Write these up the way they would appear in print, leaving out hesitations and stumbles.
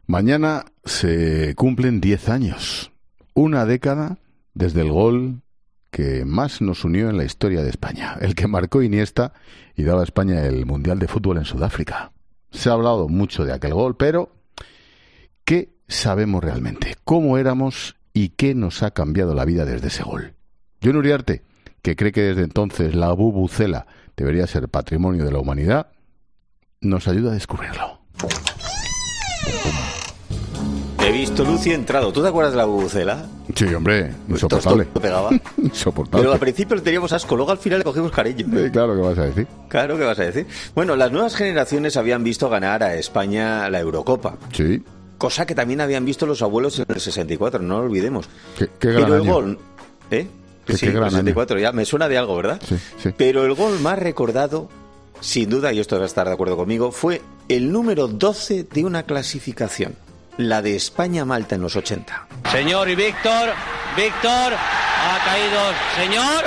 Mañana se cumplen 10 años, una década desde el gol que más nos unió en la historia de España, el que marcó Iniesta y daba a España el Mundial de Fútbol en Sudáfrica. Se ha hablado mucho de aquel gol, pero ¿qué sabemos realmente? ¿Cómo éramos y qué nos ha cambiado la vida desde ese gol? Jon Uriarte, que cree que desde entonces la bubucela debería ser patrimonio de la humanidad, nos ayuda a descubrirlo. He visto luz y he entrado. ¿Tú te acuerdas de la bubucela? Sí, hombre, insoportable. Esto pegaba. Insoportable. Pero al principio le teníamos asco, luego al final le cogimos cariño. Sí, claro, ¿qué vas a decir? Claro, ¿qué vas a decir? Bueno, las nuevas generaciones habían visto ganar a España la Eurocopa. Sí. Cosa que también habían visto los abuelos en el 64, no lo olvidemos. Qué gran Pero el año. gol... ¿Eh? Sí, qué gran el 64, año. ya me suena de algo, ¿verdad? Sí, sí. Pero el gol más recordado, sin duda, y esto va a estar de acuerdo conmigo, fue el número 12 de una clasificación. La de España-Malta en los 80. Señor y Víctor, ha caído, señor,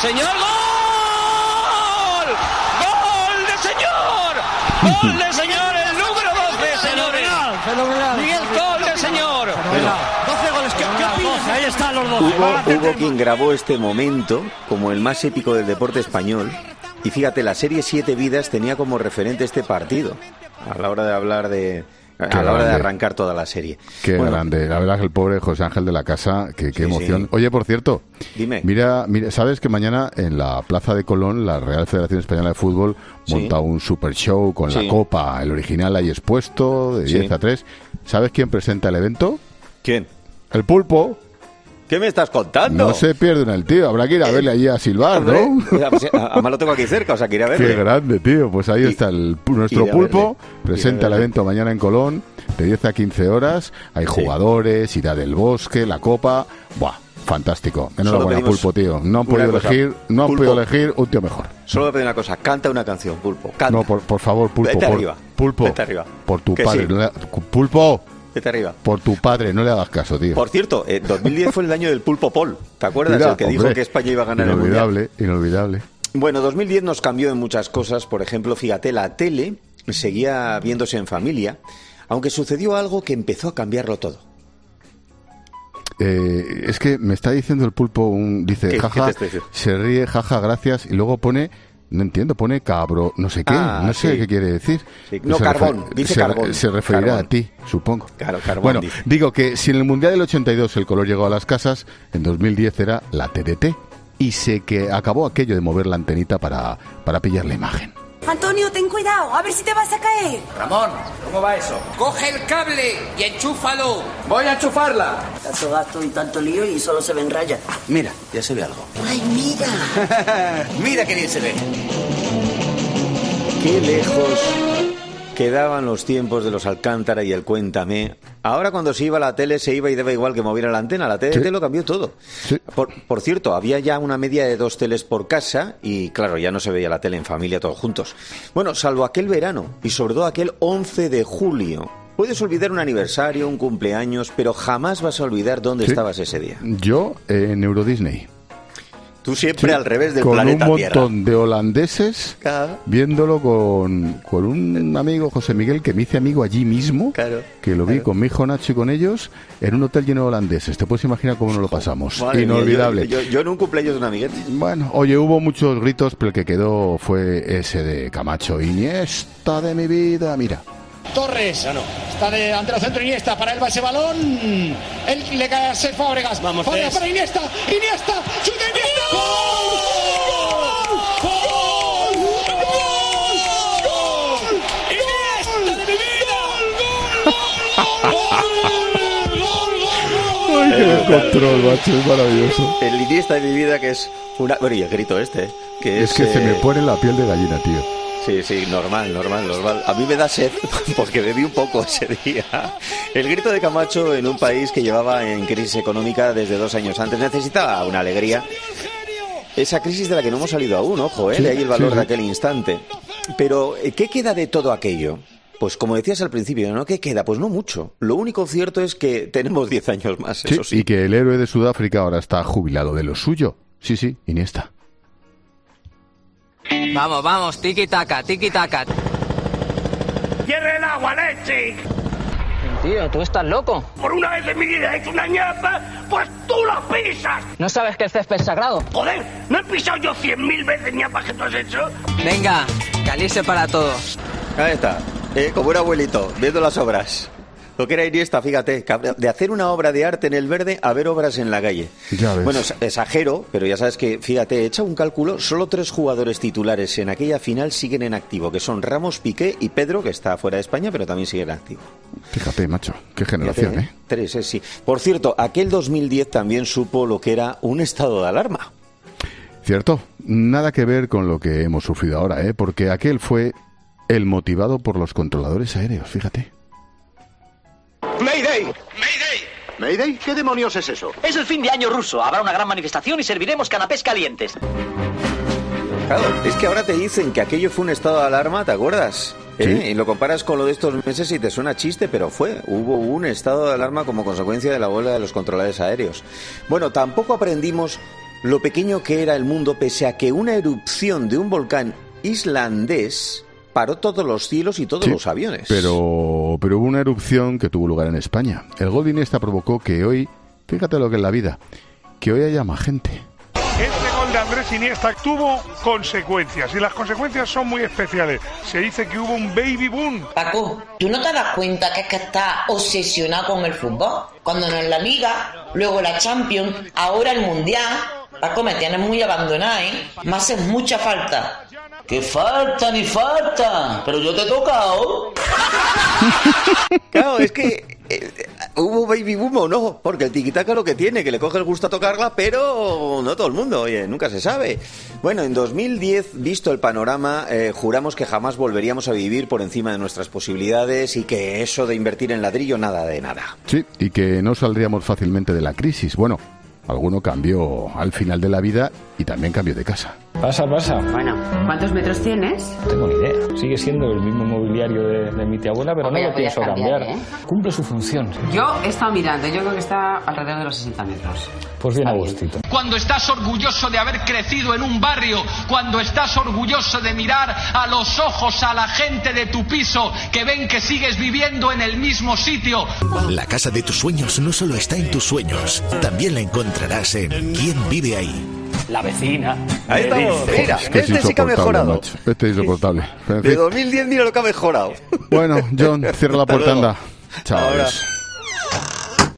¡gol! ¡Gol de señor, el número 12, señores! Fenomenal. Miguel, gol de señor. 12 goles, ¿qué opinas? Ahí están los 12. Hubo quien grabó este momento como el más épico del deporte español. Y fíjate, la serie 7 Vidas tenía como referente este partido a la hora de hablar de... A la hora de arrancar toda la serie. Qué grande. La verdad es que el pobre José Ángel de la Casa, qué emoción. Sí. Oye, por cierto, Dime. Mira, ¿sabes que mañana en la Plaza de Colón la Real Federación Española de Fútbol monta un super show con la Copa, el original ahí expuesto, de 10 a 3? ¿Sabes quién presenta el evento? ¿Quién? El Pulpo. ¿Qué me estás contando? No se pierden el tío, habrá que ir a verle allí a silbar, Hombre, ¿no? Además lo tengo aquí cerca, o sea, que ir a verle. Qué grande, tío. Pues ahí está nuestro Pulpo, presenta el evento mañana en Colón, de 10 a 15 horas. Hay jugadores, irá del bosque, la copa. Buah, fantástico. Enhorabuena, Pulpo, tío. No han podido elegir un tío mejor. Solo voy a pedir una cosa, canta una canción, Pulpo. Canta. No, por favor, Pulpo. Vete arriba. Pulpo, vete arriba. Por tu Que padre. sí. Pulpo. Vete arriba. Por tu padre, no le hagas caso, tío. Por cierto, 2010 fue el año del Pulpo Paul. ¿Te acuerdas? Mira, el que dijo que España iba a ganar el Mundial. Inolvidable. Bueno, 2010 nos cambió en muchas cosas. Por ejemplo, fíjate, la tele seguía viéndose en familia, aunque sucedió algo que empezó a cambiarlo todo. Es que me está diciendo el Pulpo, dice, jaja, se ríe, jaja, gracias, y luego pone... No entiendo, pone cabro, no sé qué, no sé qué quiere decir. Sí. No, carbón, dice carbón. Se referirá carbón. A ti, supongo. Claro, carbón. Bueno, dice. digo que si en el Mundial del 82 el color llegó a las casas, en 2010 era la TDT. Y sé que acabó aquello de mover la antenita para pillar la imagen. Antonio, ten cuidado, a ver si te vas a caer. Ramón, ¿cómo va eso? Coge el cable y enchúfalo. Voy a enchufarla. Tanto gasto y tanto lío y solo se ven rayas. Mira, ya se ve algo. ¡Ay, mira! Mira qué bien se ve. Qué lejos quedaban los tiempos de los Alcántara y el Cuéntame. Ahora cuando se iba a la tele se iba y daba igual que moviera la antena. La TDT lo cambió todo. Sí. Por cierto, había ya una media de 2 teles por casa y claro, ya no se veía la tele en familia todos juntos. Bueno, salvo aquel verano y sobre todo aquel 11 de julio. Puedes olvidar un aniversario, un cumpleaños, pero jamás vas a olvidar dónde estabas ese día. Yo en Euro Disney. Tú siempre al revés del planeta Tierra. Tierra. Con un montón de holandeses viéndolo con un amigo, José Miguel, que me hice amigo allí mismo, que lo vi con mi hijo Nacho y con ellos, en un hotel lleno de holandeses. Te puedes imaginar cómo nos lo pasamos. Madre Inolvidable. Mía, yo en un cumpleaños de un amiguete. Bueno, oye, hubo muchos gritos, pero el que quedó fue ese de Camacho. Iniesta de mi vida, mira. Torres, está ante el centro Iniesta, para él va ese balón, él le cae a Cesc Fábregas, vamos Fábregas para Iniesta, chuta Iniesta, ¡gol! ¡Gol! ¡Gol! ¡Iniesta de mi vida! ¡Ay, qué control, macho! Es maravilloso. El Iniesta de mi vida, que es una... Bueno, y el grito que es que se me pone la piel de gallina, tío. Sí, normal. A mí me da sed porque bebí un poco ese día. El grito de Camacho en un país que llevaba en crisis económica desde 2 años antes. Necesitaba una alegría. Esa crisis de la que no hemos salido aún, ojo, de ahí el valor de aquel instante. Pero, ¿qué queda de todo aquello? Pues como decías al principio, ¿no? ¿Qué queda? Pues no mucho. Lo único cierto es que tenemos 10 años más, eso sí. Y que el héroe de Sudáfrica ahora está jubilado de lo suyo. Sí, Iniesta. Vamos, tiki-taka. ¡Cierre el agua, Leipzig! Tío, ¿tú estás loco? Por una vez en mi vida he hecho una ñapa, pues tú la pisas. ¿No sabes que el césped es sagrado? Joder, ¿no he pisado yo 100.000 veces ñapas que tú has hecho? Venga, calice para todos. Ahí está, como un abuelito, viendo las obras. Lo que era Iniesta, fíjate, de hacer una obra de arte en el verde a ver obras en la calle. Ya ves. Bueno, exagero, pero ya sabes que, fíjate, he hecho un cálculo, solo 3 jugadores titulares en aquella final siguen en activo, que son Ramos, Piqué y Pedro, que está fuera de España, pero también sigue en activo. Fíjate, macho, qué generación, Fíjate, 3, sí. Por cierto, aquel 2010 también supo lo que era un estado de alarma. Cierto, nada que ver con lo que hemos sufrido ahora, porque aquel fue el motivado por los controladores aéreos, fíjate. ¡Mayday! ¡Mayday! ¿Mayday? ¿Qué demonios es eso? Es el fin de año ruso. Habrá una gran manifestación y serviremos canapés calientes. Claro, es que ahora te dicen que aquello fue un estado de alarma, ¿te acuerdas? Sí. Y lo comparas con lo de estos meses y te suena chiste, pero hubo un estado de alarma como consecuencia de la huelga de los controladores aéreos. Bueno, tampoco aprendimos lo pequeño que era el mundo, pese a que una erupción de un volcán islandés paró todos los cielos y todos los aviones. Pero hubo una erupción que tuvo lugar en España. El gol de Iniesta provocó que hoy, fíjate lo que es la vida, que hoy haya más gente. Este gol de Andrés Iniesta tuvo consecuencias y las consecuencias son muy especiales. Se dice que hubo un baby boom. Paco, ¿tú no te das cuenta que es que estás obsesionado con el fútbol? Cuando no es la Liga, luego la Champions, ahora el Mundial. Paco, me tienes muy abandonado, ¿eh? Me haces mucha falta. ¡Que falta ni falta! Pero yo te he tocado. Claro, es que hubo baby boom o no, porque el tiquitaca lo que tiene, que le coge el gusto a tocarla, pero no todo el mundo, oye, nunca se sabe. Bueno, en 2010, visto el panorama, juramos que jamás volveríamos a vivir por encima de nuestras posibilidades y que eso de invertir en ladrillo, nada de nada. Sí, y que no saldríamos fácilmente de la crisis. Bueno, alguno cambió al final de la vida y también cambió de casa. Pasa. Bueno, ¿cuántos metros tienes? No tengo ni idea. Sigue siendo el mismo mobiliario de mi tía abuela, pero no lo pienso cambiar. Cumple su función. Yo he estado mirando, yo creo que está alrededor de los 60 metros. Pues bien a gustito. Cuando estás orgulloso de haber crecido en un barrio, cuando estás orgulloso de mirar a los ojos a la gente de tu piso que ven que sigues viviendo en el mismo sitio. La casa de tus sueños no solo está en tus sueños, también la encontrarás en ¿Quién vive ahí? La vecina. Ahí estamos, mira, Es que es este sí que ha mejorado. macho. Este es insoportable. En De fin. 2010 mira lo que ha mejorado. Bueno, John, cierra la puerta, anda. Chao. Ahora.